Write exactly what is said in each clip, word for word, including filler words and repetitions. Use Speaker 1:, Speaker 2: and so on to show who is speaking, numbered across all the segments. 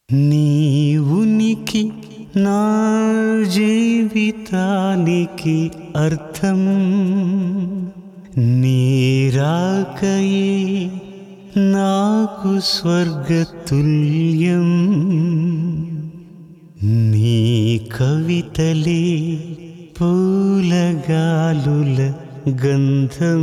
Speaker 1: నీ ఉనికి నా జీవితానికి అర్థం, నీ రాకయే నాకు స్వర్గతుల్యం. నీ కవితలే పూలగాలుల గంధం,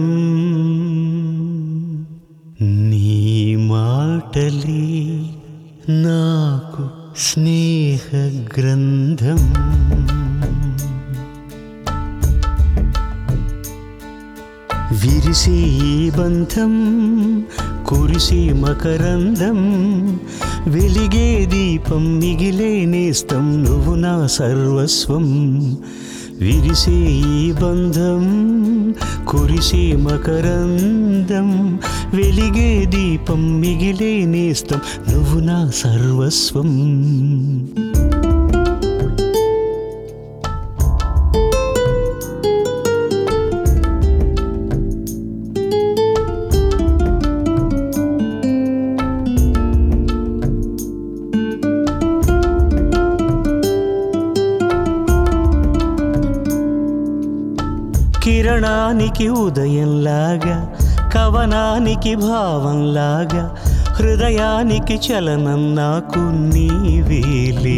Speaker 1: నీ మాటలే నాకు స్నేహ గ్రంథం. విరిసే ఈ బంధం కురిసే మకరందం, వెలిగే దీపం మిగిలే నేస్తం నువ్వు నా సర్వస్వం. విరిసే ఈ బంధం కురిసే మకరందం, వెలిగే దీపం మిగిలే నేస్తం నువ్వు నా సర్వస్వం. కిరణానికి ఉదయంలాగా, కవనానికి భావంలాగా, హృదయానికి చలనం నాకు నీవేలే.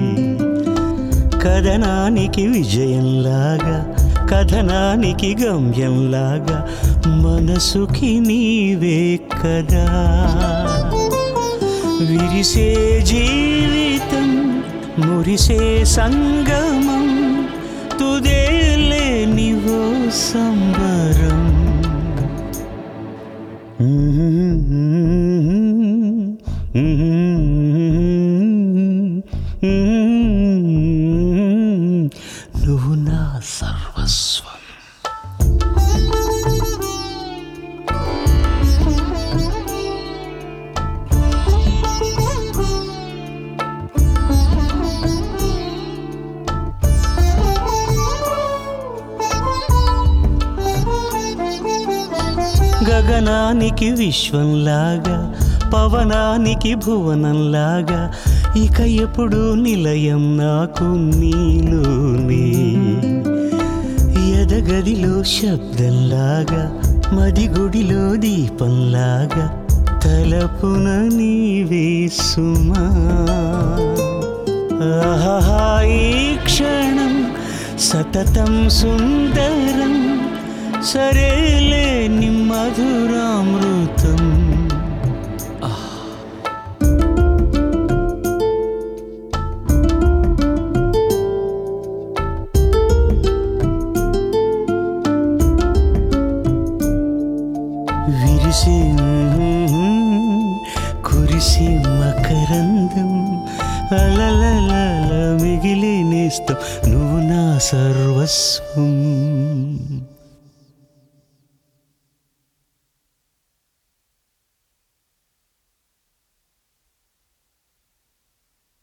Speaker 1: కథనానికి విజయంలాగా, కథనానికి గమ్యంలాగా, మనసుకి నీవే కదా. విరిసే జీవితం మురిసే సంగమం, తుదేలే నీవో సంబరం. నువ్వు నా సర్వస్వం. గగనానికి విశ్వంలాగా, పవనానికి భువనంలాగా, ఇక ఎప్పుడు నిలయం నాకు నీలోనే. ఎదగదిలో శబ్దంలాగా, మదిగుడిలో దీపంలాగా, తలపున నీవే సుమా. ఆహా ఈ క్షణం సతతం సుందరం, సరేలే ని మధురామృతం. విరిసే కురిసే మకరందం, అలలల మిగిలే నేస్తం నువ్వు నా సర్వస్వం.